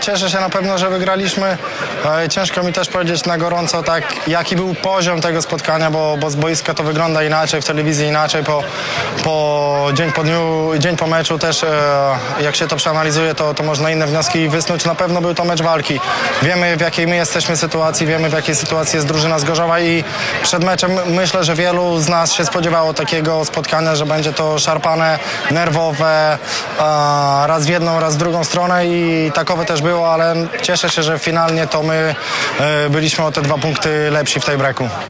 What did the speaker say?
Cieszę się na pewno, że wygraliśmy. Ciężko mi też powiedzieć na gorąco, tak, jaki był poziom tego spotkania, bo z boiska to wygląda inaczej, w telewizji inaczej. Dzień po meczu też, jak się to przeanalizuje, to można inne wnioski wysnuć. Na pewno był to mecz walki. Wiemy, w jakiej my jesteśmy sytuacji, wiemy, w jakiej sytuacji jest drużyna z Gorzowa i przed meczem myślę, że wielu z nas się spodziewało takiego spotkania, że będzie to szarpane, nerwowe, raz w jedną, raz w drugą stronę i takowe też było, ale cieszę się, że finalnie to my byliśmy o te 2 punkty lepsi w tej breaku.